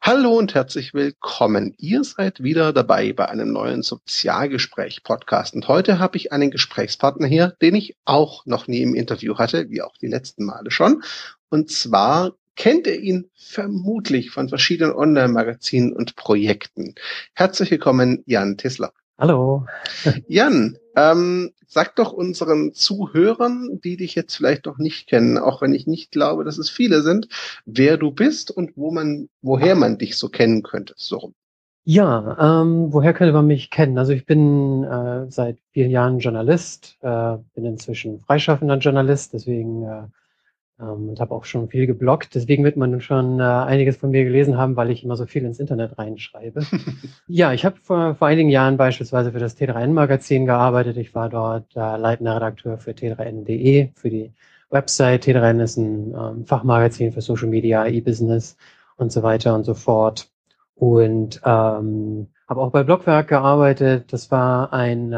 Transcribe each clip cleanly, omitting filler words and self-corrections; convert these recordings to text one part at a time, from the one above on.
Hallo und herzlich willkommen. Ihr seid wieder dabei bei einem neuen Sozialgespräch-Podcast. Und heute habe ich einen Gesprächspartner hier, den ich auch noch nie im Interview hatte, wie auch die letzten Male schon. Und zwar kennt ihr ihn vermutlich von verschiedenen Online-Magazinen und Projekten. Herzlich willkommen, Jan Tissler. Hallo. Jan, sag doch unseren Zuhörern, die dich jetzt vielleicht noch nicht kennen, auch wenn ich nicht glaube, dass es viele sind, wer du bist und woher man dich so kennen könnte. So rum. Ja, woher könnte man mich kennen? Also ich bin seit vielen Jahren Journalist, bin inzwischen freischaffender Journalist, deswegen und habe auch schon viel gebloggt. Deswegen wird man schon einiges von mir gelesen haben, weil ich immer so viel ins Internet reinschreibe. Ja, ich habe vor einigen Jahren beispielsweise für das T3N-Magazin gearbeitet. Ich war dort leitender Redakteur für T3N.de, für die Website. T3N ist ein Fachmagazin für Social Media, E-Business und so weiter und so fort. Und habe auch bei Blogwerk gearbeitet. Das war ein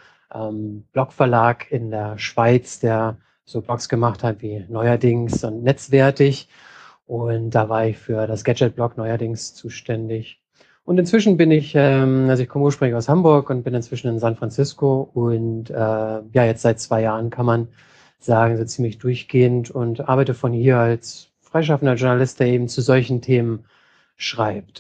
Blogverlag in der Schweiz, der so Blogs gemacht hat wie Neuerdings und Netzwertig. Und da war ich für das Gadget-Blog Neuerdings zuständig. Und inzwischen bin ich, also ich komme ursprünglich aus Hamburg und bin inzwischen in San Francisco und ja, jetzt seit 2 Jahren kann man sagen, so ziemlich durchgehend und arbeite von hier als freischaffender Journalist, der eben zu solchen Themen schreibt.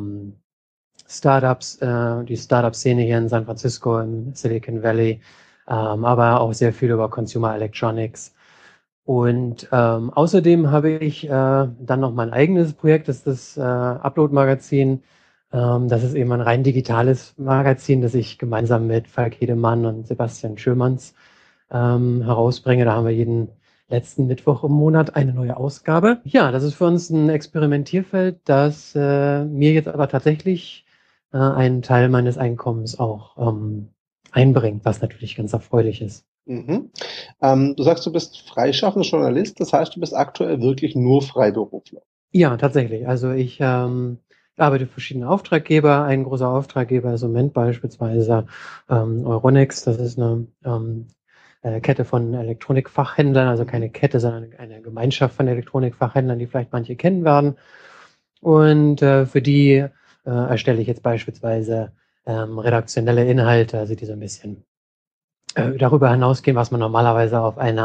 Startups, die Startup-Szene hier in San Francisco im Silicon Valley, aber auch sehr viel über Consumer Electronics. Und außerdem habe ich dann noch mein eigenes Projekt, das ist das Upload-Magazin. Das ist eben ein rein digitales Magazin, das ich gemeinsam mit Falk Hedemann und Sebastian Schömanns herausbringe. Da haben wir jeden letzten Mittwoch im Monat eine neue Ausgabe. Ja, das ist für uns ein Experimentierfeld, das mir jetzt aber tatsächlich einen Teil meines Einkommens auch einbringt, was natürlich ganz erfreulich ist. Mhm. Du sagst, du bist freischaffender Journalist, das heißt, du bist aktuell wirklich nur Freiberufler. Ja, tatsächlich. Also ich arbeite für verschiedene Auftraggeber. Ein großer Auftraggeber ist im Moment beispielsweise Euronics. Das ist eine Kette von Elektronikfachhändlern, also keine Kette, sondern eine Gemeinschaft von Elektronikfachhändlern, die vielleicht manche kennen werden. Und für die erstelle ich jetzt beispielsweise redaktionelle Inhalte, also die so ein bisschen darüber hinausgehen, was man normalerweise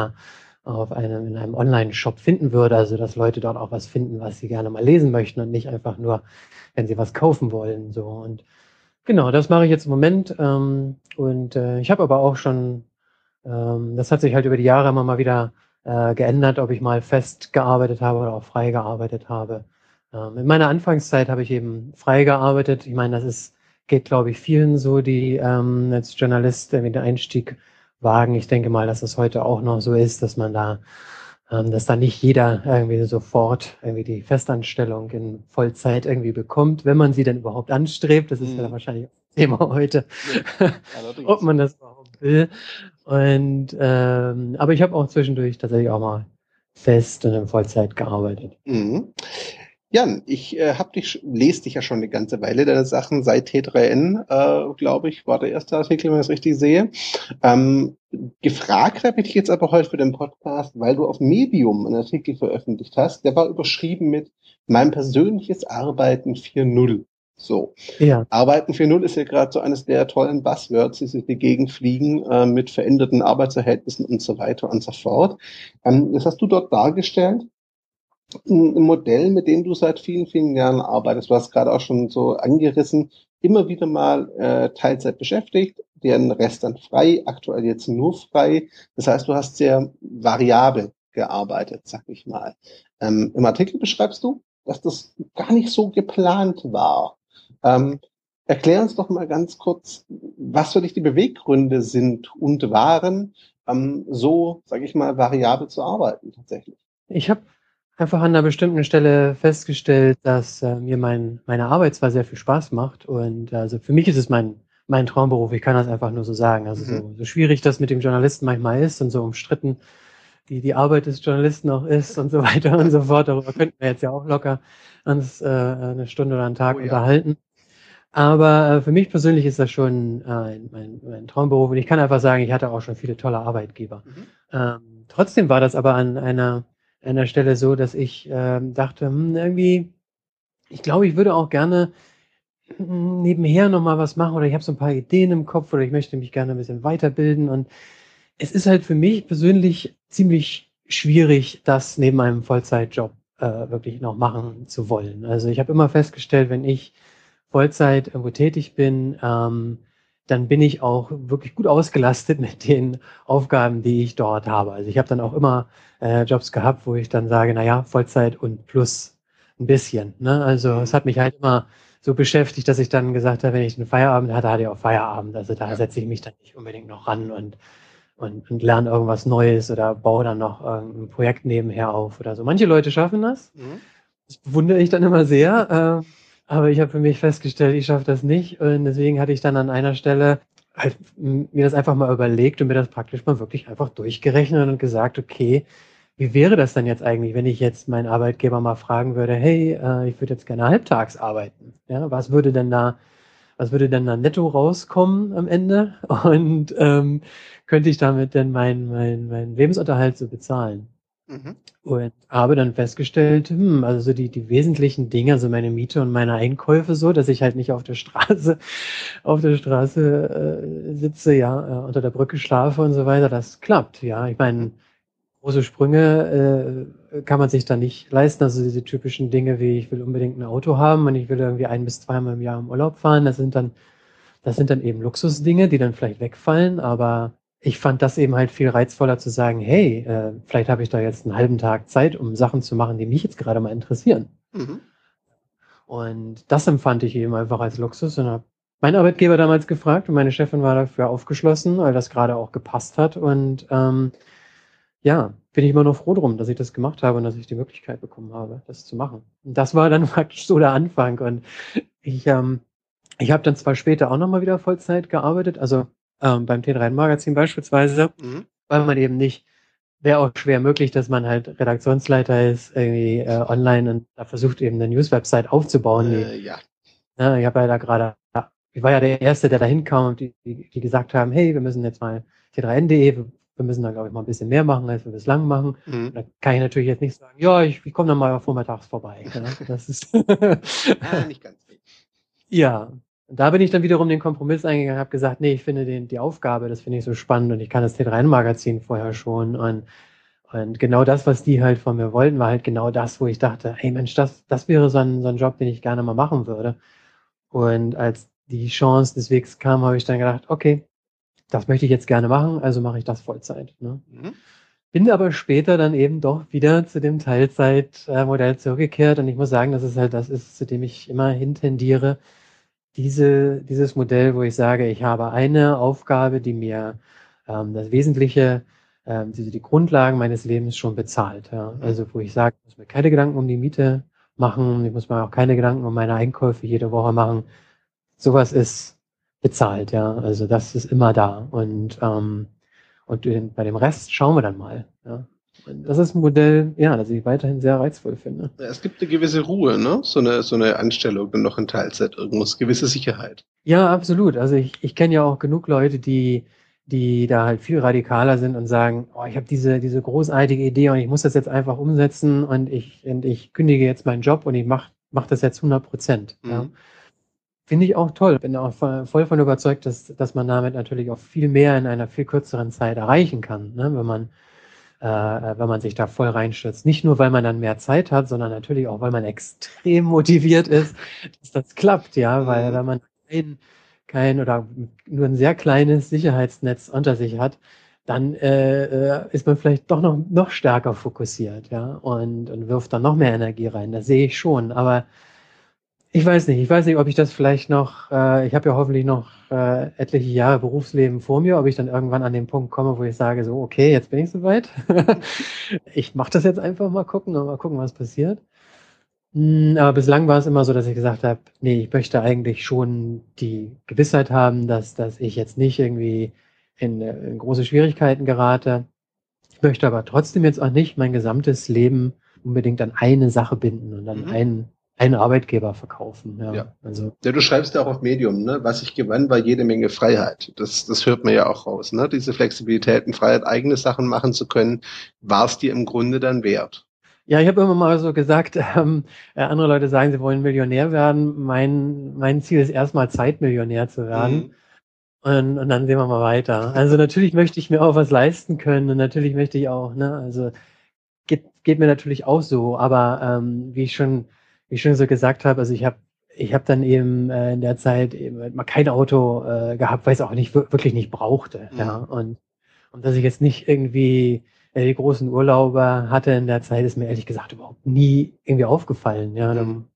in einem Online-Shop finden würde, also dass Leute dort auch was finden, was sie gerne mal lesen möchten und nicht einfach nur, wenn sie was kaufen wollen. So. Und genau, das mache ich jetzt im Moment. Und ich habe aber auch schon, das hat sich halt über die Jahre immer mal wieder geändert, ob ich mal fest gearbeitet habe oder auch frei gearbeitet habe. In meiner Anfangszeit habe ich eben frei gearbeitet. Ich meine, geht, glaube ich, vielen so, die als Journalist den Einstieg wagen. Ich denke mal, dass es heute auch noch so ist, dass da nicht jeder irgendwie sofort irgendwie die Festanstellung in Vollzeit irgendwie bekommt, wenn man sie denn überhaupt anstrebt. Das ist ja wahrscheinlich das Thema heute, ob man das überhaupt will. Und aber ich habe auch zwischendurch tatsächlich auch mal fest und in Vollzeit gearbeitet. Mhm. Jan, ich lese dich ja schon eine ganze Weile, deine Sachen seit T3N, glaube ich, war der erste Artikel, wenn ich es richtig sehe. Gefragt habe ich dich jetzt aber heute für den Podcast, weil du auf Medium einen Artikel veröffentlicht hast, der war überschrieben mit Mein persönliches Arbeiten 4.0. So. Ja. Arbeiten 4.0 ist ja gerade so eines der tollen Buzzwords, die sich die Gegend fliegen, mit veränderten Arbeitsverhältnissen und so weiter und so fort. Das hast du dort dargestellt, ein Modell, mit dem du seit vielen, vielen Jahren arbeitest. Du hast gerade auch schon so angerissen, immer wieder mal Teilzeit beschäftigt, den Rest dann frei, aktuell jetzt nur frei. Das heißt, du hast sehr variabel gearbeitet, sag ich mal. Im Artikel beschreibst du, dass das gar nicht so geplant war. Erklär uns doch mal ganz kurz, was für dich die Beweggründe sind und waren, so, sag ich mal, variabel zu arbeiten tatsächlich. Ich habe einfach an einer bestimmten Stelle festgestellt, dass mir meine Arbeit zwar sehr viel Spaß macht und also für mich ist es mein Traumberuf, ich kann das einfach nur so sagen. Also so schwierig das mit dem Journalisten manchmal ist und so umstritten die Arbeit des Journalisten auch ist und so weiter und so fort. Darüber könnten wir jetzt ja auch locker uns eine Stunde oder einen Tag unterhalten. Aber für mich persönlich ist das schon mein Traumberuf und ich kann einfach sagen, ich hatte auch schon viele tolle Arbeitgeber. Trotzdem war das aber an einer Stelle so, dass ich dachte, irgendwie Ich glaube, ich würde auch gerne nebenher nochmal was machen oder ich habe so ein paar Ideen im Kopf oder ich möchte mich gerne ein bisschen weiterbilden und es ist halt für mich persönlich ziemlich schwierig, das neben einem Vollzeitjob wirklich noch machen zu wollen. Also ich habe immer festgestellt, wenn ich Vollzeit irgendwo tätig bin, dann bin ich auch wirklich gut ausgelastet mit den Aufgaben, die ich dort habe. Also ich habe dann auch immer Jobs gehabt, wo ich dann sage, naja, Vollzeit und plus ein bisschen. Ne? Also es hat mich halt immer so beschäftigt, dass ich dann gesagt habe, wenn ich einen Feierabend hatte, hatte ich auch Feierabend. Also da Ja. setze ich mich dann nicht unbedingt noch ran und lerne irgendwas Neues oder baue dann noch ein Projekt nebenher auf oder so. Manche Leute schaffen das. Mhm. Das bewundere ich dann immer sehr. Aber ich habe für mich festgestellt, ich schaffe das nicht. Und deswegen hatte ich dann an einer Stelle halt mir das einfach mal überlegt und mir das praktisch mal wirklich einfach durchgerechnet und gesagt, okay, wie wäre das dann jetzt eigentlich, wenn ich jetzt meinen Arbeitgeber mal fragen würde, hey, ich würde jetzt gerne halbtags arbeiten. Ja, was würde denn da netto rauskommen am Ende? Und könnte ich damit denn meinen Lebensunterhalt so bezahlen? Mhm. Und habe dann festgestellt, also so die wesentlichen Dinge, also meine Miete und meine Einkäufe so, dass ich halt nicht auf der Straße sitze, ja, unter der Brücke schlafe und so weiter, das klappt, ja. Ich Mhm. meine, große Sprünge kann man sich da nicht leisten. Also diese typischen Dinge wie, ich will unbedingt ein Auto haben und ich will irgendwie 1 bis 2 Mal im Jahr im Urlaub fahren, das sind dann eben Luxusdinge, die dann vielleicht wegfallen, aber ich fand das eben halt viel reizvoller zu sagen, hey, vielleicht habe ich da jetzt einen halben Tag Zeit, um Sachen zu machen, die mich jetzt gerade mal interessieren. Mhm. Und das empfand ich eben einfach als Luxus und habe meinen Arbeitgeber damals gefragt und meine Chefin war dafür aufgeschlossen, weil das gerade auch gepasst hat. Und ja, bin ich immer noch froh drum, dass ich das gemacht habe und dass ich die Möglichkeit bekommen habe, das zu machen. Und das war dann praktisch so der Anfang. Und ich ich habe dann zwar später auch nochmal wieder Vollzeit gearbeitet, also beim T3N-Magazin beispielsweise, Mhm. weil man eben nicht, wäre auch schwer möglich, dass man halt Redaktionsleiter ist, irgendwie online und da versucht eben eine News-Website aufzubauen. Ja. Ich habe ja da gerade, ich war ja der Erste, der da hinkam und die gesagt haben, hey, wir müssen jetzt mal T3N.de, wir müssen da, glaube ich, mal ein bisschen mehr machen, als wir bislang machen. Und Mhm. da kann ich natürlich jetzt nicht sagen, ja, ich komme dann mal vormittags vorbei. Ja, das ist Ja, nicht ganz. ja, und da bin ich dann wiederum den Kompromiss eingegangen, habe gesagt, nee, ich finde die Aufgabe, das finde ich so spannend und ich kann das T3N-Magazin vorher schon und genau das, was die halt von mir wollten, war halt genau das, wo ich dachte, hey Mensch, das wäre so ein Job, den ich gerne mal machen würde. Und als die Chance des Wegs kam, habe ich dann gedacht, okay, das möchte ich jetzt gerne machen, also mache ich das Vollzeit. Ne? Mhm. Bin aber später dann eben doch wieder zu dem Teilzeitmodell zurückgekehrt und ich muss sagen, das ist halt das ist, zu dem ich immer hintendiere, dieses Modell, wo ich sage, ich habe eine Aufgabe, die mir das Wesentliche, die Grundlagen meines Lebens schon bezahlt. Ja? Mhm. Also wo ich sage, ich muss mir keine Gedanken um die Miete machen, ich muss mir auch keine Gedanken um meine Einkäufe jede Woche machen. Sowas ist bezahlt, ja. Also das ist immer da. Bei dem Rest schauen wir dann mal. Ja. Und das ist ein Modell, ja, das ich weiterhin sehr reizvoll finde. Ja, es gibt eine gewisse Ruhe, ne? So eine Anstellung dann noch in Teilzeit irgendwas, gewisse Sicherheit. Ja, absolut. Also ich kenne ja auch genug Leute, die da halt viel radikaler sind und sagen, oh, ich habe diese großartige Idee und ich muss das jetzt einfach umsetzen und ich kündige jetzt meinen Job und ich mach das jetzt 100%. Ja. Mhm. Finde ich auch toll. Bin auch voll von überzeugt, dass man damit natürlich auch viel mehr in einer viel kürzeren Zeit erreichen kann, ne? Wenn man sich da voll reinstürzt. Nicht nur, weil man dann mehr Zeit hat, sondern natürlich auch, weil man extrem motiviert ist, dass das klappt, ja, weil Mhm. wenn man kein oder nur ein sehr kleines Sicherheitsnetz unter sich hat, dann ist man vielleicht doch noch stärker fokussiert, ja, und wirft dann noch mehr Energie rein. Das sehe ich schon. Aber ich weiß nicht, ob ich das vielleicht noch, ich habe ja hoffentlich noch etliche Jahre Berufsleben vor mir, ob ich dann irgendwann an den Punkt komme, wo ich sage, so, okay, jetzt bin ich soweit. Ich mache das jetzt einfach mal gucken, was passiert. Aber bislang war es immer so, dass ich gesagt habe, nee, ich möchte eigentlich schon die Gewissheit haben, dass ich jetzt nicht irgendwie in große Schwierigkeiten gerate. Ich möchte aber trotzdem jetzt auch nicht mein gesamtes Leben unbedingt an eine Sache binden und an Mhm. einen Arbeitgeber verkaufen. Ja, Ja. also Ja, du schreibst ja auch auf Medium, ne? Was ich gewann, war jede Menge Freiheit. Das hört man ja auch raus, ne? Diese Flexibilität und Freiheit, eigene Sachen machen zu können, war es dir im Grunde dann wert. Ja, ich habe immer mal so gesagt, andere Leute sagen, sie wollen Millionär werden. Mein Ziel ist erstmal Zeitmillionär zu werden. Mhm. Und dann sehen wir mal weiter. Also natürlich möchte ich mir auch was leisten können und natürlich möchte ich auch, ne, also geht mir natürlich auch so, aber wie ich schon so gesagt habe, also ich hab dann eben in der Zeit eben halt mal kein Auto gehabt, weil ich es auch nicht wirklich nicht brauchte, ja. Mhm. Und dass ich jetzt nicht irgendwie die großen Urlaube hatte in der Zeit, ist mir ehrlich gesagt überhaupt nie irgendwie aufgefallen, ja. Mhm.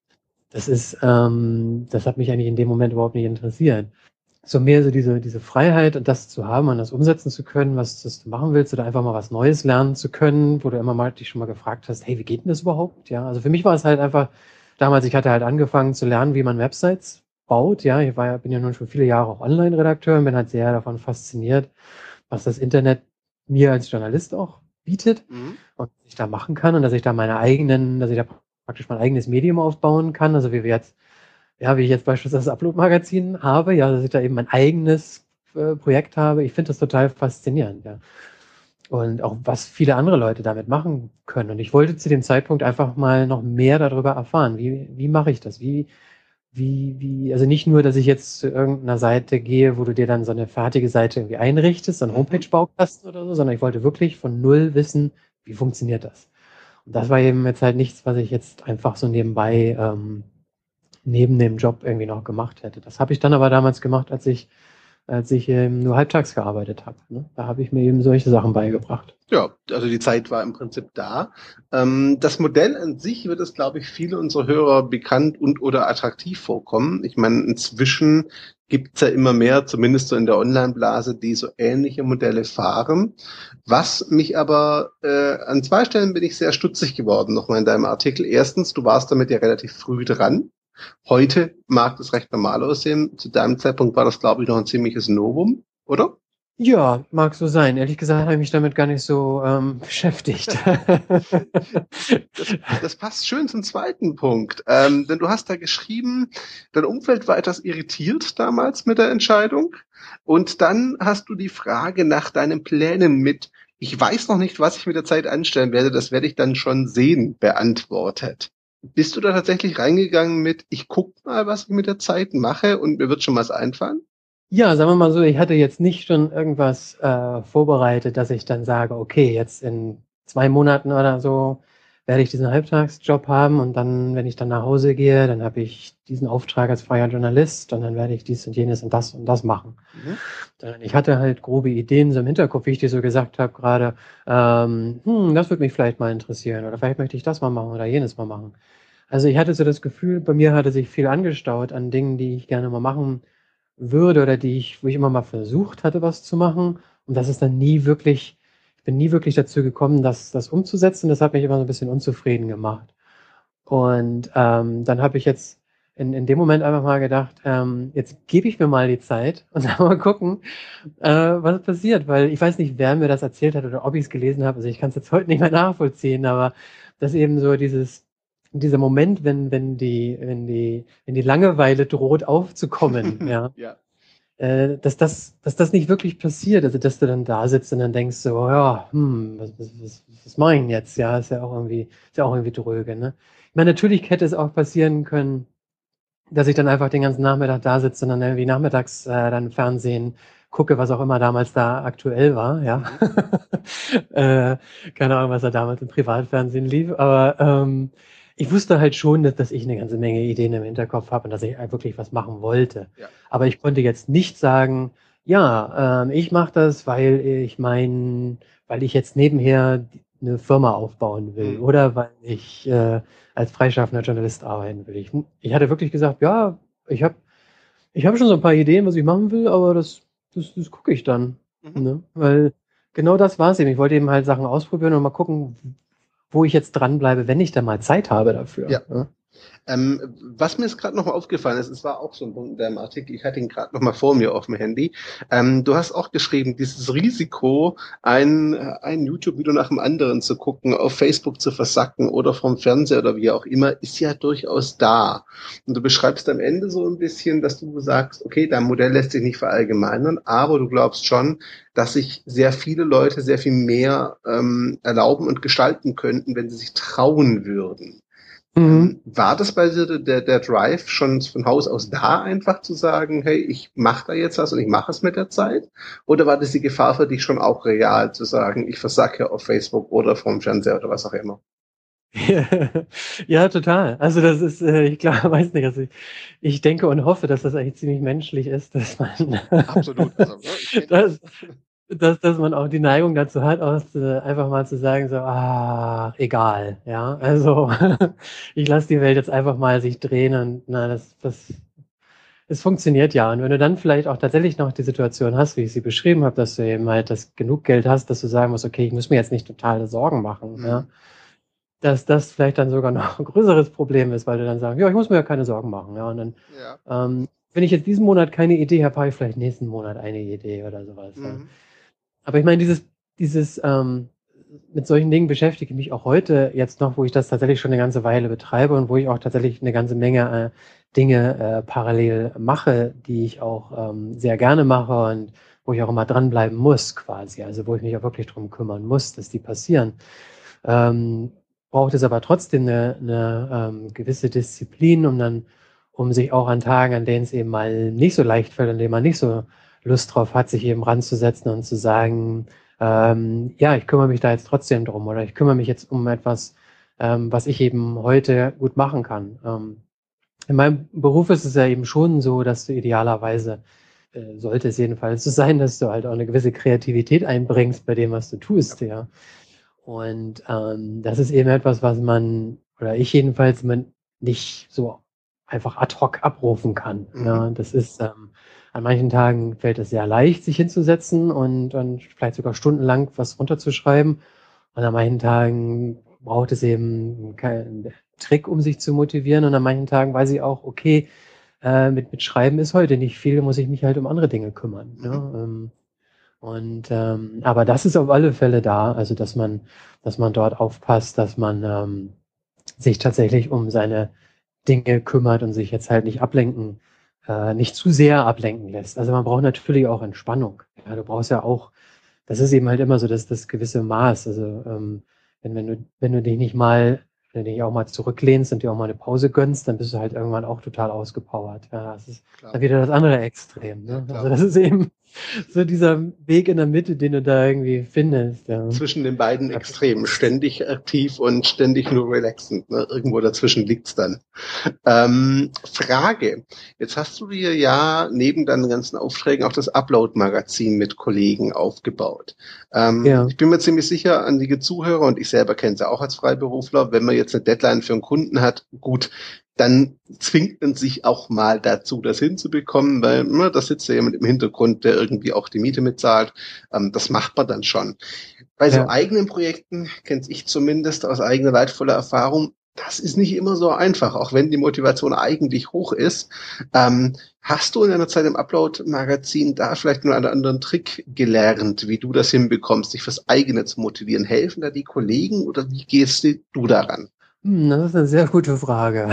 Das hat mich eigentlich in dem Moment überhaupt nicht interessiert. So mehr so diese Freiheit und das zu haben und das umsetzen zu können, was das du machen willst, oder einfach mal was Neues lernen zu können, wo du immer mal dich schon mal gefragt hast, hey, wie geht denn das überhaupt? Ja, also für mich war es halt einfach, damals, ich hatte halt angefangen zu lernen, wie man Websites baut. Ja, bin ja nun schon viele Jahre auch Online-Redakteur und bin halt sehr davon fasziniert, was das Internet mir als Journalist auch bietet Mhm. und was ich da machen kann und dass ich da praktisch mein eigenes Medium aufbauen kann. Also wie ich jetzt beispielsweise das Upload-Magazin habe, ja, dass ich da eben mein eigenes Projekt habe. Ich finde das total faszinierend, ja. Und auch was viele andere Leute damit machen können. Und ich wollte zu dem Zeitpunkt einfach mal noch mehr darüber erfahren. Wie mache ich das? Also nicht nur, dass ich jetzt zu irgendeiner Seite gehe, wo du dir dann so eine fertige Seite irgendwie einrichtest, so einen Mhm. Homepage-Baukasten oder so, sondern ich wollte wirklich von null wissen, wie funktioniert das? Und das war eben jetzt halt nichts, was ich jetzt einfach so nebenbei neben dem Job irgendwie noch gemacht hätte. Das habe ich dann aber damals gemacht, als ich nur halbtags gearbeitet habe. Ne? Da habe ich mir eben solche Sachen beigebracht. Ja, also die Zeit war im Prinzip da. Das Modell an sich wird es, glaube ich, viele unserer Hörer bekannt und oder attraktiv vorkommen. Ich meine, inzwischen gibt's ja immer mehr, zumindest so in der Online-Blase, die so ähnliche Modelle fahren. Was mich aber an zwei Stellen bin ich sehr stutzig geworden, nochmal in deinem Artikel. Erstens, du warst damit ja relativ früh dran. Heute mag das recht normal aussehen. Zu deinem Zeitpunkt war das, glaube ich, noch ein ziemliches Novum, oder? Ja, mag so sein. Ehrlich gesagt habe ich mich damit gar nicht so beschäftigt. Das passt schön zum zweiten Punkt. Denn du hast da geschrieben, dein Umfeld war etwas irritiert damals mit der Entscheidung. Und dann hast du die Frage nach deinen Plänen mit, ich weiß noch nicht, was ich mit der Zeit anstellen werde, das werde ich dann schon sehen, beantwortet. Bist du da tatsächlich reingegangen mit, ich guck mal, was ich mit der Zeit mache und mir wird schon was einfallen? Ja, sagen wir mal so, ich hatte jetzt nicht schon irgendwas vorbereitet, dass ich dann sage, okay, jetzt in 2 Monaten oder so werde ich diesen Halbtagsjob haben und dann, wenn ich dann nach Hause gehe, dann habe ich diesen Auftrag als freier Journalist und dann werde ich dies und das machen. Mhm. Sondern ich hatte halt grobe Ideen so im Hinterkopf, wie ich dir so gesagt habe gerade, das würde mich vielleicht mal interessieren oder vielleicht möchte ich das mal machen oder jenes mal machen. Also ich hatte so das Gefühl, bei mir hatte sich viel angestaut an Dingen, die ich gerne mal machen würde oder wo ich immer mal versucht hatte, was zu machen. Und das ist dann ich bin nie wirklich dazu gekommen, das umzusetzen. Das hat mich immer so ein bisschen unzufrieden gemacht. Und dann habe ich jetzt in dem Moment einfach mal gedacht, jetzt gebe ich mir mal die Zeit und dann mal gucken, was passiert. Weil ich weiß nicht, wer mir das erzählt hat oder ob ich es gelesen habe. Also ich kann es jetzt heute nicht mehr nachvollziehen, aber dass eben so dieser Moment, wenn die Langeweile droht aufzukommen, ja, Ja. dass das nicht wirklich passiert. Also, dass du dann da sitzt und dann denkst so, ja, was mache ich denn jetzt? Ja, ist ja auch irgendwie dröge, ne? Ich meine, natürlich hätte es auch passieren können, dass ich dann einfach den ganzen Nachmittag da sitze und dann irgendwie nachmittags dann Fernsehen gucke, was auch immer damals da aktuell war, ja. Mhm. äh, keine Ahnung, was da damals im Privatfernsehen lief, aber ich wusste halt schon, dass ich eine ganze Menge Ideen im Hinterkopf habe und dass ich halt wirklich was machen wollte. Ja. Aber ich konnte jetzt nicht sagen, ja, ich mache das, weil ich jetzt nebenher eine Firma aufbauen will Mhm. oder weil ich als freischaffender Journalist arbeiten will. Ich hatte wirklich gesagt, ja, ich hab schon so ein paar Ideen, was ich machen will, aber das gucke ich dann. Mhm. Ne? Weil genau das war es eben. Ich wollte eben halt Sachen ausprobieren und mal gucken, wo ich jetzt dranbleibe, wenn ich dann mal Zeit habe dafür. Ja. Ne? Was mir jetzt gerade noch mal aufgefallen ist, es war auch so ein Punkt in deinem Artikel, ich hatte ihn gerade noch mal vor mir auf dem Handy. Du hast auch geschrieben, dieses Risiko, ein YouTube-Video nach dem anderen zu gucken, auf Facebook zu versacken oder vom Fernseher oder wie auch immer, ist ja durchaus da. Und du beschreibst am Ende so ein bisschen, dass du sagst, okay, dein Modell lässt sich nicht verallgemeinern, aber du glaubst schon, dass sich sehr viele Leute sehr viel mehr erlauben und gestalten könnten, wenn sie sich trauen würden. Mhm. War das bei dir der Drive schon von Haus aus da, einfach zu sagen, hey, ich mache da jetzt was und ich mache es mit der Zeit? Oder war das die Gefahr für dich schon auch real, zu sagen, ich versacke auf Facebook oder vom Fernseher oder was auch immer? Ja, total. Also das ist, ich glaube, weiß nicht, also ich denke und hoffe, dass das eigentlich ziemlich menschlich ist, dass man, Absolut. Also, ne, ich kenne dass, das. dass man auch die Neigung dazu hat, einfach mal zu sagen, so, egal, ja, also ich lasse die Welt jetzt einfach mal sich drehen und na, es funktioniert ja. Und wenn du dann vielleicht auch tatsächlich noch die Situation hast, wie ich sie beschrieben habe, dass du eben halt das genug Geld hast, dass du sagen musst, okay, ich muss mir jetzt nicht totale Sorgen machen, ja, Mhm. dass das vielleicht dann sogar noch ein größeres Problem ist, weil du dann sagst, ja, ich muss mir ja keine Sorgen machen, ja. Und dann, Ja. wenn ich jetzt diesen Monat keine Idee habe, habe ich vielleicht nächsten Monat eine Idee oder sowas, ja. Mhm. Aber ich meine, dieses mit solchen Dingen beschäftige ich mich auch heute jetzt noch, wo ich das tatsächlich schon eine ganze Weile betreibe und wo ich auch tatsächlich eine ganze Menge Dinge parallel mache, die ich auch sehr gerne mache und wo ich auch immer dranbleiben muss quasi. Also wo ich mich auch wirklich drum kümmern muss, dass die passieren. Ähm, braucht es aber trotzdem eine gewisse Disziplin, um sich auch an Tagen, an denen es eben mal nicht so leicht fällt, an denen man nicht so Lust drauf hat, sich eben ranzusetzen und zu sagen, ja, ich kümmere mich da jetzt trotzdem drum oder ich kümmere mich jetzt um etwas, was ich eben heute gut machen kann. In meinem Beruf ist es ja eben schon so, dass du idealerweise, sollte es jedenfalls so sein, dass du halt auch eine gewisse Kreativität einbringst bei dem, was du Ja. tust, ja. Und das ist eben etwas, was man, oder ich jedenfalls, man nicht so einfach ad hoc abrufen kann. Mhm. Ja, das ist, an manchen Tagen fällt es sehr leicht, sich hinzusetzen und vielleicht sogar stundenlang was runterzuschreiben. Und an manchen Tagen braucht es eben keinen Trick, um sich zu motivieren. Und an manchen Tagen weiß ich auch, okay, mit Schreiben ist heute nicht viel, muss ich mich halt um andere Dinge kümmern. Ne? Mhm. Aber das ist auf alle Fälle da, also dass man dort aufpasst, dass man sich tatsächlich um seine Dinge kümmert und sich jetzt halt nicht ablenken, nicht zu sehr ablenken lässt. Also man braucht natürlich auch Entspannung. Ja, du brauchst ja auch, das ist eben halt immer so, dass das gewisse Maß. Also wenn du dich nicht mal, wenn du dich auch mal zurücklehnst und dir auch mal eine Pause gönnst, dann bist du halt irgendwann auch total ausgepowert. Ja, das ist Klar. dann wieder das andere Extrem. Ja, Ne? Also klar. das ist eben so dieser Weg in der Mitte, den du da irgendwie findest. Ja. Zwischen den beiden Extremen, ständig aktiv und ständig nur relaxend. Ne? Irgendwo dazwischen liegt's dann. Frage. Jetzt hast du dir ja neben deinen ganzen Aufträgen auch das Upload-Magazin mit Kollegen aufgebaut. Ja. Ich bin mir ziemlich sicher, einige Zuhörer, und ich selber kenne es ja auch als Freiberufler, wenn man jetzt eine Deadline für einen Kunden hat, gut, dann zwingt man sich auch mal dazu, das hinzubekommen, weil da sitzt ja jemand im Hintergrund, der irgendwie auch die Miete mitzahlt. Das macht man dann schon. Bei so Ja. eigenen Projekten, kenne ich zumindest aus eigener leidvoller Erfahrung, das ist nicht immer so einfach, auch wenn die Motivation eigentlich hoch ist. Hast du in deiner Zeit im Upload-Magazin da vielleicht nur einen anderen Trick gelernt, wie du das hinbekommst, dich fürs eigene zu motivieren? Helfen da die Kollegen oder wie gehst du daran? Das ist eine sehr gute Frage.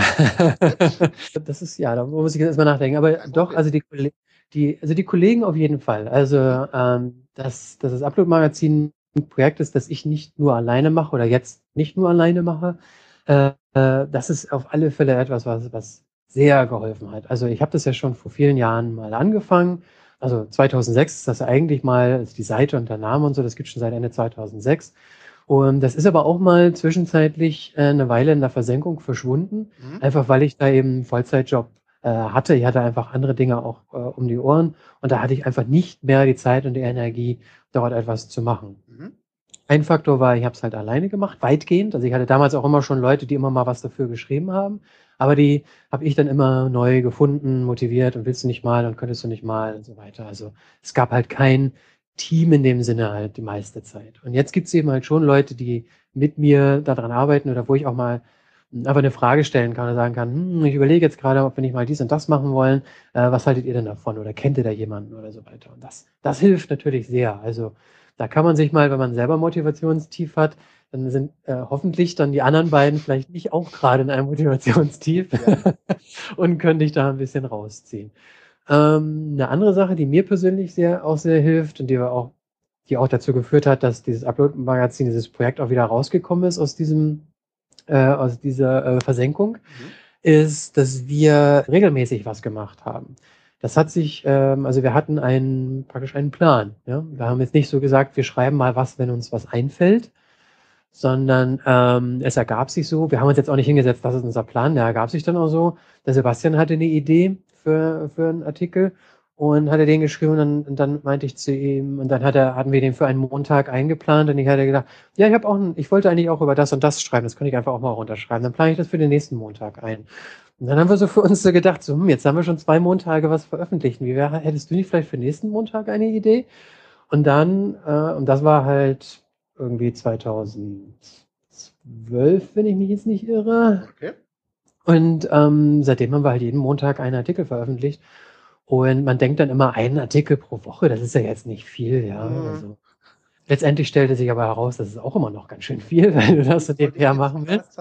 Das ist, ja, da muss ich jetzt erstmal nachdenken. Aber Kein doch, Problem. also also die Kollegen auf jeden Fall. Also, Mhm. dass das Upload-Magazin ein Projekt ist, das ich nicht nur alleine mache oder jetzt nicht nur alleine mache, das ist auf alle Fälle etwas, was sehr geholfen hat. Also ich habe das ja schon vor vielen Jahren mal angefangen. Also 2006 ist das eigentlich mal, also die Seite und der Name und so, das gibt schon seit Ende 2006. Und das ist aber auch mal zwischenzeitlich 'ne Weile in der Versenkung verschwunden, Mhm. einfach weil ich da eben 'n Vollzeitjob hatte. Ich hatte einfach andere Dinge auch um die Ohren und da hatte ich einfach nicht mehr die Zeit und die Energie, dort etwas zu machen. Mhm. Ein Faktor war, ich habe es halt alleine gemacht, weitgehend. Also, ich hatte damals auch immer schon Leute, die immer mal was dafür geschrieben haben, aber die habe ich dann immer neu gefunden, motiviert und willst du nicht mal und könntest du nicht mal und so weiter. Also, es gab halt kein Team in dem Sinne halt die meiste Zeit. Und jetzt gibt's eben halt schon Leute, die mit mir da dran arbeiten oder wo ich auch mal aber eine Frage stellen kann oder sagen kann, ich überlege jetzt gerade, ob wir nicht mal dies und das machen wollen, was haltet ihr denn davon oder kennt ihr da jemanden oder so weiter. Und das hilft natürlich sehr. Also da kann man sich mal, wenn man selber Motivationstief hat, dann sind hoffentlich dann die anderen beiden vielleicht nicht auch gerade in einem Motivationstief und können dich da ein bisschen rausziehen. Eine andere Sache, die mir persönlich auch sehr hilft und die auch dazu geführt hat, dass dieses Upload-Magazin, dieses Projekt auch wieder rausgekommen ist aus dieser Versenkung, ist, dass wir regelmäßig was gemacht haben. Das hat sich, also wir hatten praktisch einen Plan. Ja? Wir haben jetzt nicht so gesagt, wir schreiben mal was, wenn uns was einfällt, sondern es ergab sich so, wir haben uns jetzt auch nicht hingesetzt, das ist unser Plan, der ergab sich dann auch so. Der Sebastian hatte eine Idee für einen Artikel und hatte den geschrieben und dann meinte ich zu ihm, und dann hatten wir den für einen Montag eingeplant und ich hatte gedacht, ja, ich wollte eigentlich auch über das und das schreiben, das könnte ich einfach auch mal runterschreiben, dann plane ich das für den nächsten Montag ein. Und dann haben wir so für uns so gedacht, so, jetzt haben wir schon 2 Montage was veröffentlicht. Hättest du nicht vielleicht für den nächsten Montag eine Idee? Und dann, und das war halt irgendwie 2012, wenn ich mich jetzt nicht irre. Okay. Und seitdem haben wir halt jeden Montag einen Artikel veröffentlicht. Und man denkt dann immer, einen Artikel pro Woche, das ist ja jetzt nicht viel, ja. Also, letztendlich stellte sich aber heraus, das ist auch immer noch ganz schön viel, wenn du das so nebenher machen willst.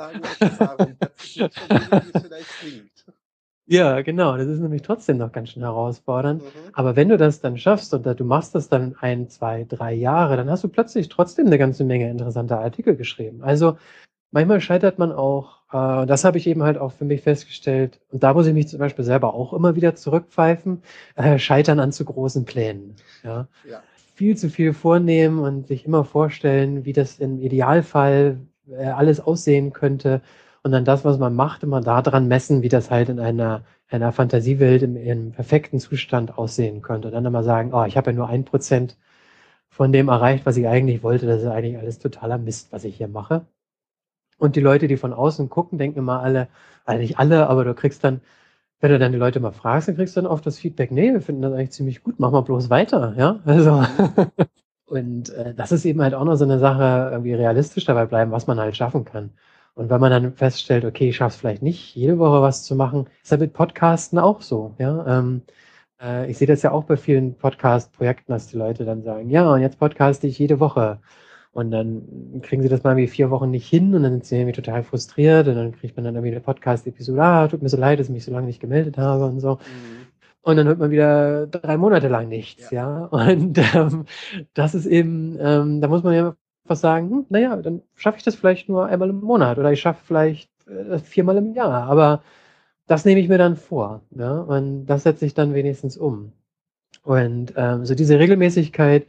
Ja, genau. Das ist nämlich trotzdem noch ganz schön herausfordernd. Aber wenn du das dann schaffst und du machst das dann 1, 2, 3 Jahre, dann hast du plötzlich trotzdem eine ganze Menge interessanter Artikel geschrieben. Also manchmal scheitert man auch, das habe ich eben halt auch für mich festgestellt, und da muss ich mich zum Beispiel selber auch immer wieder zurückpfeifen, scheitern an zu großen Plänen. Ja. Viel zu viel vornehmen und sich immer vorstellen, wie das im Idealfall alles aussehen könnte. Und dann das, was man macht, immer daran messen, wie das halt in einer Fantasiewelt im perfekten Zustand aussehen könnte. Und dann immer sagen, oh, ich habe ja nur 1% von dem erreicht, was ich eigentlich wollte. Das ist eigentlich alles totaler Mist, was ich hier mache. Und die Leute, die von außen gucken, denken immer alle, also nicht alle, aber du kriegst dann, wenn du dann die Leute mal fragst, dann kriegst du dann oft das Feedback, nee, wir finden das eigentlich ziemlich gut, mach mal bloß weiter, ja. Also und das ist eben halt auch noch so eine Sache, irgendwie realistisch dabei bleiben, was man halt schaffen kann. Und wenn man dann feststellt, okay, ich schaff's vielleicht nicht, jede Woche was zu machen, ist ja mit Podcasten auch so, ja. Ich sehe das ja auch bei vielen Podcast-Projekten, dass die Leute dann sagen, ja, und jetzt podcaste ich jede Woche. Und dann kriegen sie das mal irgendwie 4 Wochen nicht hin und dann sind sie irgendwie total frustriert und dann kriegt man dann irgendwie eine Podcast-Episode, tut mir so leid, dass ich mich so lange nicht gemeldet habe und so. Und dann hört man wieder 3 Monate lang nichts, ja. Und das ist eben, da muss man ja was sagen, naja, dann schaffe ich das vielleicht nur einmal im Monat oder ich schaffe vielleicht 4-mal im Jahr, aber das nehme ich mir dann vor, ja, und das setze ich dann wenigstens um. Und so diese Regelmäßigkeit,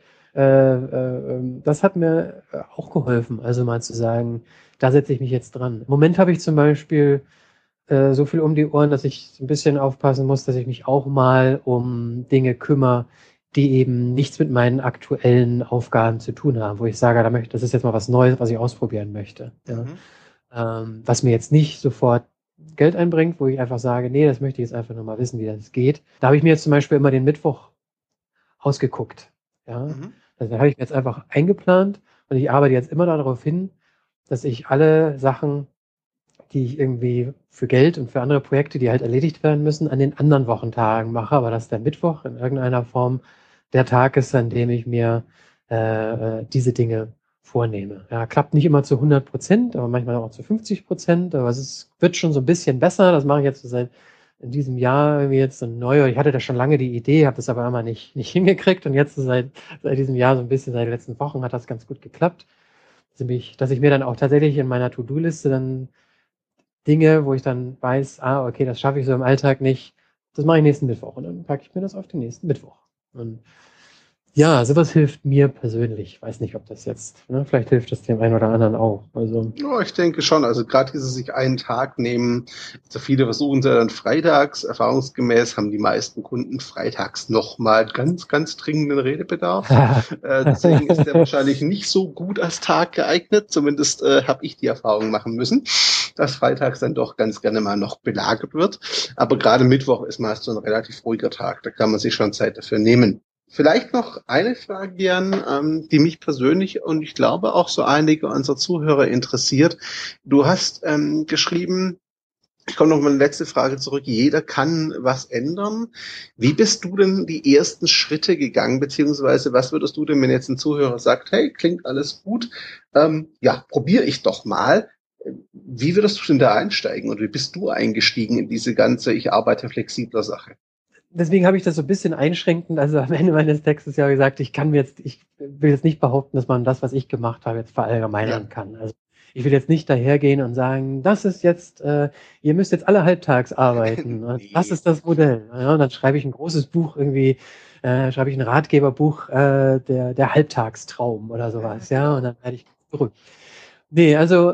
das hat mir auch geholfen, also mal zu sagen, da setze ich mich jetzt dran. Im Moment habe ich zum Beispiel so viel um die Ohren, dass ich so ein bisschen aufpassen muss, dass ich mich auch mal um Dinge kümmere, die eben nichts mit meinen aktuellen Aufgaben zu tun haben, wo ich sage, das ist jetzt mal was Neues, was ich ausprobieren möchte. Ja. Was mir jetzt nicht sofort Geld einbringt, wo ich einfach sage, nee, das möchte ich jetzt einfach nur mal wissen, wie das geht. Da habe ich mir jetzt zum Beispiel immer den Mittwoch ausgeguckt. Ja. Also da habe ich mir jetzt einfach eingeplant und ich arbeite jetzt immer darauf hin, dass ich alle Sachen, die ich irgendwie für Geld und für andere Projekte, die halt erledigt werden müssen, an den anderen Wochentagen mache, aber dass der Mittwoch in irgendeiner Form der Tag ist, an dem ich mir diese Dinge vornehme. Ja, klappt nicht immer zu 100%, aber manchmal auch zu 50%, aber wird schon so ein bisschen besser. Das mache ich jetzt so seit in diesem Jahr irgendwie jetzt so neu. Ich hatte da schon lange die Idee, habe das aber immer nicht hingekriegt und jetzt so seit diesem Jahr so ein bisschen, seit den letzten Wochen hat das ganz gut geklappt. Dass ich mir dann auch tatsächlich in meiner To-Do-Liste dann Dinge, wo ich dann weiß, okay, das schaffe ich so im Alltag nicht, das mache ich nächsten Mittwoch und dann packe ich mir das auf den nächsten Mittwoch. Und ja, sowas hilft mir persönlich. Weiß nicht, ob das jetzt, vielleicht hilft das dem einen oder anderen auch. Also ja, ich denke schon. Also gerade dieses sich einen Tag nehmen. Also viele versuchen es ja dann freitags. Erfahrungsgemäß haben die meisten Kunden freitags nochmal ganz, ganz dringenden Redebedarf. Deswegen ist der wahrscheinlich nicht so gut als Tag geeignet. Zumindest habe ich die Erfahrung machen müssen, dass freitags dann doch ganz gerne mal noch belagert wird. Aber gerade Mittwoch ist meist so ein relativ ruhiger Tag. Da kann man sich schon Zeit dafür nehmen. Vielleicht noch eine Frage, Jan, die mich persönlich und ich glaube auch so einige unserer Zuhörer interessiert. Du hast geschrieben, ich komme noch mal eine letzte Frage zurück. Jeder kann was ändern. Wie bist du denn die ersten Schritte gegangen, beziehungsweise was würdest du denn, wenn jetzt ein Zuhörer sagt, hey, klingt alles gut, ja, probiere ich doch mal. Wie würdest du denn da einsteigen und wie bist du eingestiegen in diese ganze Ich arbeite flexibler Sache? Deswegen habe ich das so ein bisschen einschränkend, also am Ende meines Textes ja gesagt, ich will jetzt nicht behaupten, dass man das, was ich gemacht habe, jetzt Ja. verallgemeinern kann. Also ich will jetzt nicht dahergehen und sagen, das ist jetzt, ihr müsst jetzt alle halbtags arbeiten. Das Nee. ist das Modell. Ja, und dann schreibe ich ein großes Buch irgendwie, schreibe ich ein Ratgeberbuch, der Halbtagstraum oder Ja, sowas, ja, und genau. dann werde ich berühmt. Nee, also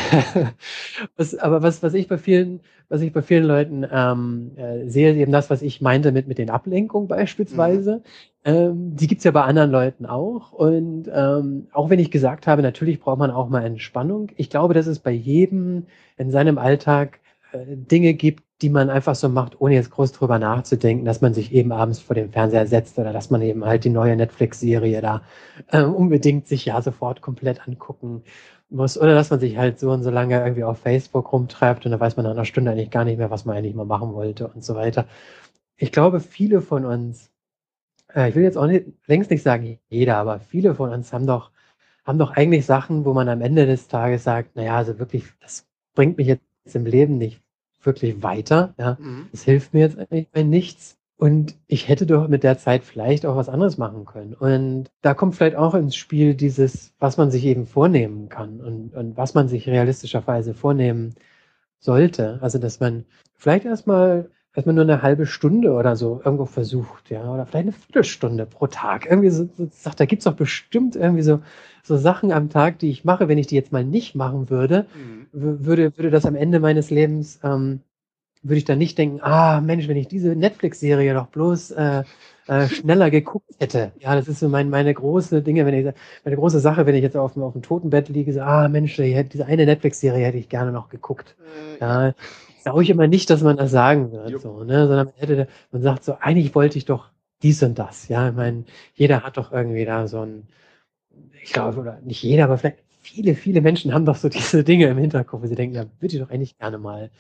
was ich bei vielen Leuten sehe, ist eben das, was ich meinte mit den Ablenkungen Mhm. beispielsweise. Die gibt's ja bei anderen Leuten auch. Und auch wenn ich gesagt habe, natürlich braucht man auch mal Entspannung. Ich glaube, dass es bei jedem in seinem Alltag Dinge gibt, die man einfach so macht, ohne jetzt groß drüber nachzudenken, dass man sich eben abends vor den Fernseher setzt oder dass man eben halt die neue Netflix-Serie da unbedingt sich ja sofort komplett angucken muss. Oder dass man sich halt so und so lange irgendwie auf Facebook rumtreibt und dann weiß man nach einer Stunde eigentlich gar nicht mehr, was man eigentlich mal machen wollte und so weiter. Ich glaube, viele von uns, ich will jetzt auch nicht, längst nicht sagen jeder, aber viele von uns haben doch eigentlich Sachen, wo man am Ende des Tages sagt, naja, also wirklich, das bringt mich jetzt im Leben nicht wirklich weiter. Ja, Mhm. das hilft mir jetzt eigentlich bei nichts. Und ich hätte doch mit der Zeit vielleicht auch was anderes machen können. Und da kommt vielleicht auch ins Spiel dieses, was man sich eben vornehmen kann und was man sich realistischerweise vornehmen sollte. Also, dass man vielleicht erstmal nur eine halbe Stunde oder so irgendwo versucht, ja, oder vielleicht eine Viertelstunde pro Tag. Irgendwie so sagt, da gibt's doch bestimmt irgendwie so Sachen am Tag, die ich mache. Wenn ich die jetzt mal nicht machen würde, Mhm. würde das am Ende meines Lebens, würde ich dann nicht denken, ah Mensch, wenn ich diese Netflix-Serie doch bloß schneller geguckt hätte. Ja, das ist so meine große Dinge, meine große Sache, wenn ich jetzt auf dem Totenbett liege, so, ah Mensch, diese eine Netflix-Serie hätte ich gerne noch geguckt. Ja. Ja, glaube ich immer nicht, dass man das sagen wird, Jupp. so, ne, sondern man sagt so, eigentlich wollte ich doch dies und das. Ja, ich Mhm. meine, jeder hat doch irgendwie da so ein, ich glaube, oder nicht jeder, aber vielleicht viele Menschen haben doch so diese Dinge im Hinterkopf, wo sie denken, ja, würde ich doch eigentlich gerne mal.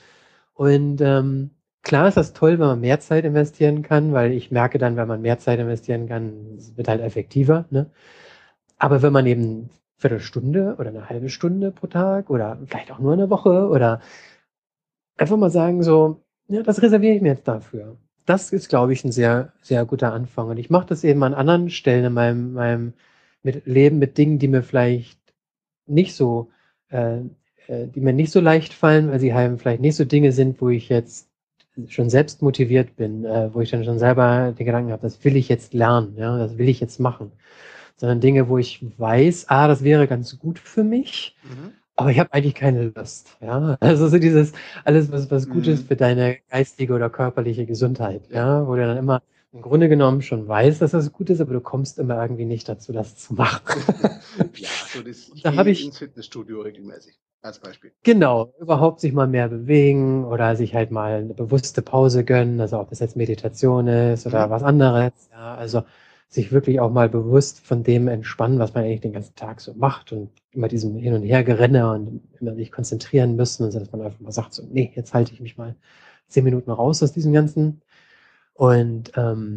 Und klar ist das toll, wenn man mehr Zeit investieren kann, weil ich merke dann, wenn man mehr Zeit investieren kann, es wird halt effektiver. Ne? Aber wenn man eben eine Viertelstunde oder eine halbe Stunde pro Tag oder vielleicht auch nur eine Woche oder einfach mal sagen so, ja, das reserviere ich mir jetzt dafür. Das ist, glaube ich, ein sehr guter Anfang. Und ich mache das eben an anderen Stellen in meinem mit Leben mit Dingen, die mir vielleicht nicht so, äh, die mir nicht so leicht fallen, weil sie halt vielleicht nicht so Dinge sind, wo ich jetzt schon selbst motiviert bin, wo ich dann schon selber den Gedanken habe, das will ich jetzt lernen, ja, das will ich jetzt machen. Sondern Dinge, wo ich weiß, das wäre ganz gut für mich, Mhm. aber ich habe eigentlich keine Lust. Ja, also so dieses alles, was gut ist Mhm. für deine geistige oder körperliche Gesundheit. Ja. Ja, wo du dann immer im Grunde genommen schon weißt, dass das gut ist, aber du kommst immer irgendwie nicht dazu, das zu machen. Ja, so das, Und ich da habe gehe ich ins Fitnessstudio regelmäßig, als Beispiel. genau überhaupt sich mal mehr bewegen oder sich halt mal eine bewusste Pause gönnen, also ob das jetzt Meditation ist oder Mhm. was anderes. Ja, also sich wirklich auch mal bewusst von dem entspannen, was man eigentlich den ganzen Tag so macht und immer diesem Hin- und Hergerenne und immer sich konzentrieren müssen und so, dass man einfach mal sagt, so, nee, jetzt halte ich mich mal 10 Minuten raus aus diesem Ganzen und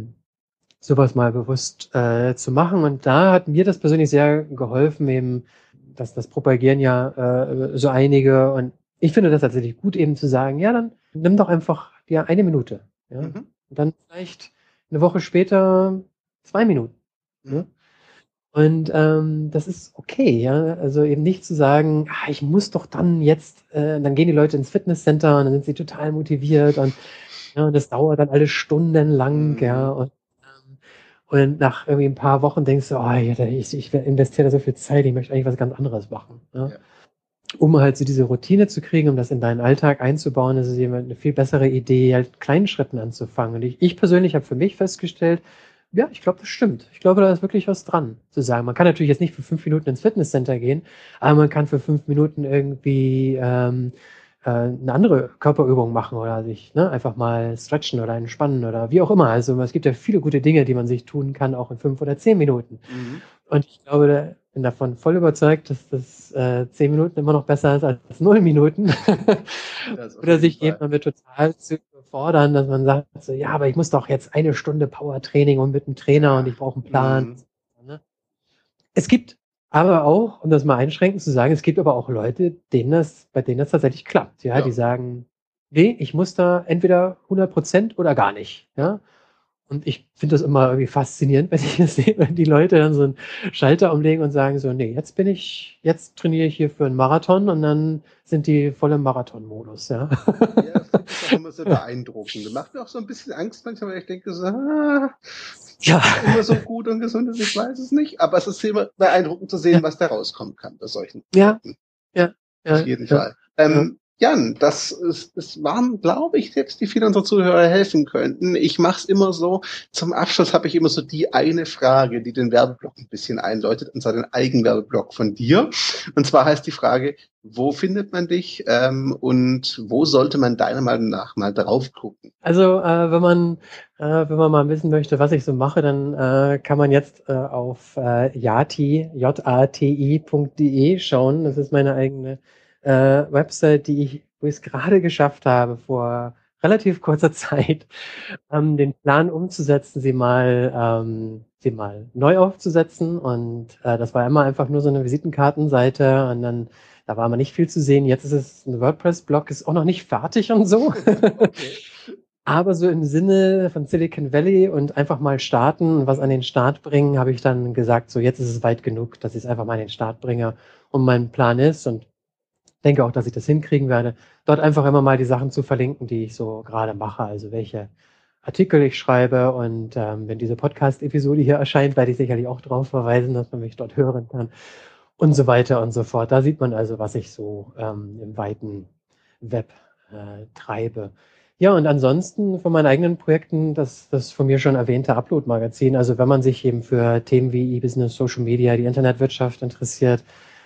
sowas mal bewusst zu machen. Und da hat mir das persönlich sehr geholfen, eben, dass das propagieren ja so einige. Und ich finde das tatsächlich gut, eben zu sagen, ja, dann nimm doch einfach dir eine Minute. Ja? Und Mhm. dann vielleicht eine Woche später 2 Minuten. Mhm. Ne? Und das ist okay, ja. Also eben nicht zu sagen, ich muss doch dann jetzt, dann gehen die Leute ins Fitnesscenter und dann sind sie total motiviert und ja, und das dauert dann alles stundenlang, ja. Mhm. Und nach irgendwie ein paar Wochen denkst du, ich investiere da so viel Zeit, ich möchte eigentlich was ganz anderes machen. Ja? Ja. Um halt so diese Routine zu kriegen, um das in deinen Alltag einzubauen, ist es eben eine viel bessere Idee, halt kleinen Schritten anzufangen. Und ich persönlich habe für mich festgestellt, ja, ich glaube, das stimmt. Ich glaube, da ist wirklich was dran, zu sagen. Man kann natürlich jetzt nicht für 5 Minuten ins Fitnesscenter gehen, aber man kann für 5 Minuten irgendwie eine andere Körperübung machen oder sich einfach mal stretchen oder entspannen oder wie auch immer. Also es gibt ja viele gute Dinge, die man sich tun kann, auch in 5 oder 10 Minuten. Mhm. Und ich glaube, bin davon voll überzeugt, dass das 10 Minuten immer noch besser ist als 0 Minuten. Das auf Oder jeden sich Fall. eben damit total zu überfordern, dass man sagt, so, ja, aber ich muss doch jetzt 1 Stunde Powertraining und mit einem Trainer und ich brauche einen Plan. Mhm. Ne? Es gibt aber auch, um das mal einschränkend zu sagen, es gibt aber auch Leute, bei denen das tatsächlich klappt. Ja, die Ja. sagen, nee, ich muss da entweder 100% oder gar nicht. Ja, und ich finde das immer irgendwie faszinierend, wenn ich das sehe, wenn die Leute dann so einen Schalter umlegen und sagen so, nee, jetzt trainiere ich hier für einen Marathon und dann sind die voll im Marathon-Modus, ja. Ja, das finde ich auch immer sehr beeindruckend. Das macht mir auch so ein bisschen Angst manchmal, weil ich denke so, Ja. immer so gut und gesund ist, ich weiß es nicht. Aber es ist immer beeindruckend zu sehen, Ja, was da rauskommen kann bei solchen ja, Leuten. ja, Auf ja, jeden ja, Fall. ja. Jan, das waren, glaube ich, Tipps, die viele unserer Zuhörer helfen könnten. Ich mache es immer so, zum Abschluss habe ich immer so die eine Frage, die den Werbeblock ein bisschen einläutet, und zwar den Eigenwerbeblock von dir. Und zwar heißt die Frage, wo findet man dich und wo sollte man deiner Meinung nach mal drauf gucken? Also, wenn man mal wissen möchte, was ich so mache, dann kann man jetzt auf jati.de schauen. Das ist meine eigene Website, wo ich es gerade geschafft habe, vor relativ kurzer Zeit, den Plan umzusetzen, sie mal neu aufzusetzen. Und das war immer einfach nur so eine Visitenkartenseite und dann da war aber nicht viel zu sehen. Jetzt ist es ein WordPress-Blog, ist auch noch nicht fertig und so. Okay. Aber so im Sinne von Silicon Valley und einfach mal starten und was an den Start bringen, habe ich dann gesagt, so jetzt ist es weit genug, dass ich es einfach mal an den Start bringe und mein Plan ist und denke auch, dass ich das hinkriegen werde, dort einfach immer mal die Sachen zu verlinken, die ich so gerade mache, also welche Artikel ich schreibe und wenn diese Podcast-Episode hier erscheint, werde ich sicherlich auch darauf verweisen, dass man mich dort hören kann und so weiter und so fort. Da sieht man also, was ich so im weiten Web treibe. Ja, und ansonsten von meinen eigenen Projekten, das von mir schon erwähnte Upload-Magazin, also wenn man sich eben für Themen wie E-Business, Social Media, die Internetwirtschaft interessiert,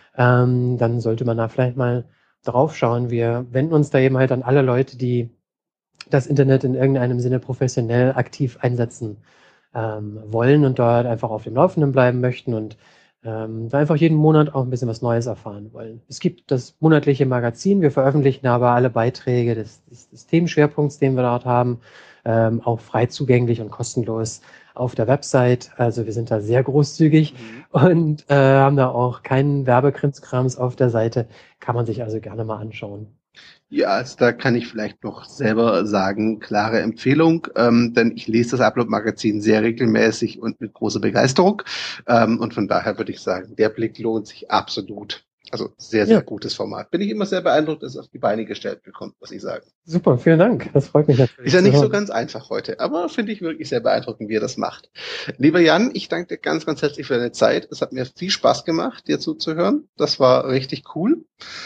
dann sollte man da vielleicht mal drauf schauen. Wir wenden uns da eben halt an alle Leute, die das Internet in irgendeinem Sinne professionell aktiv einsetzen wollen und dort einfach auf dem Laufenden bleiben möchten und da einfach jeden Monat auch ein bisschen was Neues erfahren wollen. Es gibt das monatliche Magazin, wir veröffentlichen aber alle Beiträge des Themenschwerpunkts, den wir dort haben, auch frei zugänglich und kostenlos auf der Website. Also wir sind da sehr großzügig Mhm. und haben da auch keinen Werbekrimskrams auf der Seite. Kann man sich also gerne mal anschauen. Ja, also da kann ich vielleicht noch selber sagen, klare Empfehlung, denn ich lese das Upload-Magazin sehr regelmäßig und mit großer Begeisterung. Und von daher würde ich sagen, der Blick lohnt sich absolut. Also sehr, Ja, sehr gutes Format. Bin ich immer sehr beeindruckt, dass es auf die Beine gestellt bekommt, muss ich sagen. super, vielen Dank. Das freut mich Ist natürlich ja zu nicht so hören. ganz einfach heute, aber finde ich wirklich sehr beeindruckend, wie er das macht. Lieber Jan, ich danke dir ganz, ganz herzlich für deine Zeit. Es hat mir viel Spaß gemacht, dir zuzuhören. Das war richtig cool.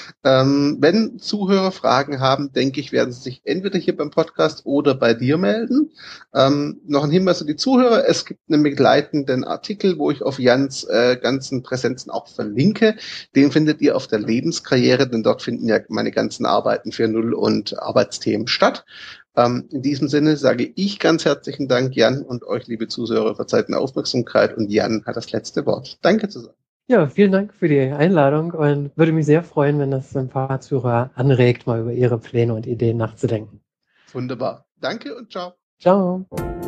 Wenn Zuhörer Fragen haben, denke ich, werden sie sich entweder hier beim Podcast oder bei dir melden. Noch ein Hinweis an die Zuhörer. Es gibt einen begleitenden Artikel, wo ich auf Jans ganzen Präsenzen auch verlinke. Den findet ihr auf der Lebenskarriere, denn dort finden ja meine ganzen Arbeiten für Null und Arbeitsthemen statt. In diesem Sinne sage ich ganz herzlichen Dank, Jan, und euch, liebe Zuhörer, für Zeit und Aufmerksamkeit. Und Jan hat das letzte Wort. Danke zusammen. Ja, vielen Dank für die Einladung und würde mich sehr freuen, wenn das ein paar Zuhörer anregt, mal über ihre Pläne und Ideen nachzudenken. Wunderbar. Danke und ciao. Ciao.